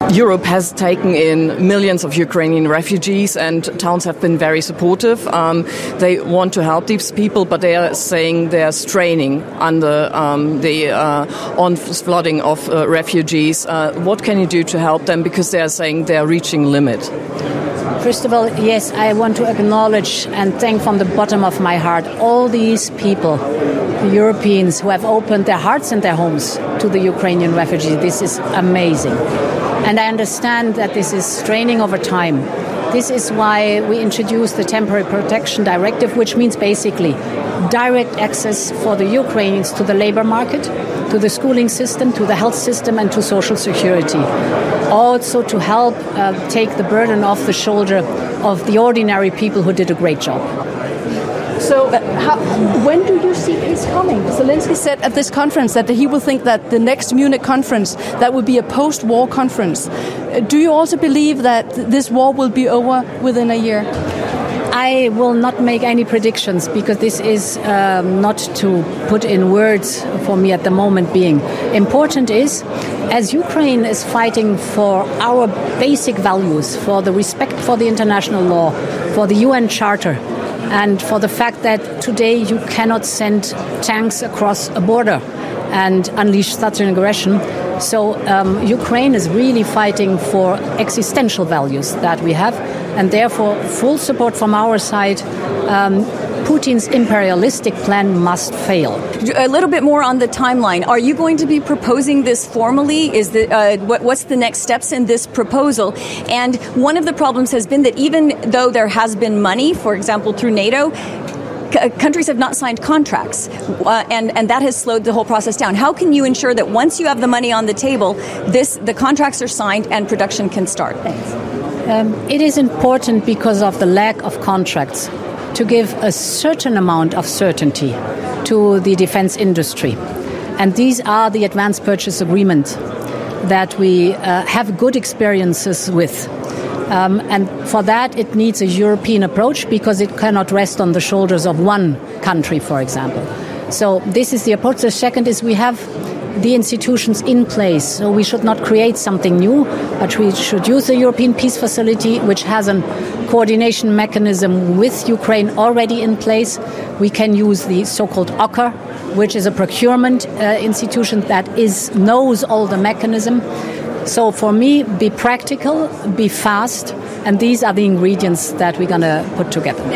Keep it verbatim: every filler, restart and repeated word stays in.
Europe has taken in millions of Ukrainian refugees, and towns have been very supportive. Um, they want to help these people, but they are saying they are straining under um, the uh, on-flooding of uh, refugees. Uh, what can you do to help them? Because they are saying they are reaching limit. First of all, yes, I want to acknowledge and thank from the bottom of my heart all these people, the Europeans, who have opened their hearts and their homes to the Ukrainian refugees. This is amazing. And I understand that this is straining over time. This is why we introduced the Temporary Protection Directive, which means basically direct access for the Ukrainians to the labor market, to the schooling system, to the health system, and to social security. Also to help uh, take the burden off the shoulder of the ordinary people who did a great job. So how, when do you see peace coming? Zelensky said at this conference that he will think that the next Munich conference, that will be a post-war conference. Do you also believe that this war will be over within a year? I will not make any predictions because this is um, not to put in words for me at the moment being. Important is, as Ukraine is fighting for our basic values, for the respect for the international law, for the U N Charter, and for the fact that today you cannot send tanks across a border and unleash such an aggression. So um, Ukraine is really fighting for existential values that we have, and therefore full support from our side. Um, Putin's imperialistic plan must fail. A little bit more on the timeline. Are you going to be proposing this formally? Is the uh, what, what's the next steps in this proposal? And one of the problems has been that even though there has been money, for example, through NATO, c- countries have not signed contracts, uh, and and that has slowed the whole process down. How can you ensure that once you have the money on the table, this the contracts are signed and production can start? Thanks. Um, it is important because of the lack of contracts to give a certain amount of certainty to the defense industry. And these are the advance purchase agreements that we uh, have good experiences with. Um, and for that, it needs a European approach because it cannot rest on the shoulders of one country, for example. So this is the approach. The second is we have the institutions in place. So we should not create something new, but we should use the European Peace Facility, which has a coordination mechanism with Ukraine already in place. We can use the so-called O C C A, which is a procurement uh, institution that is knows all the mechanism. So for me, be practical, be fast, and these are the ingredients that we're going to put together.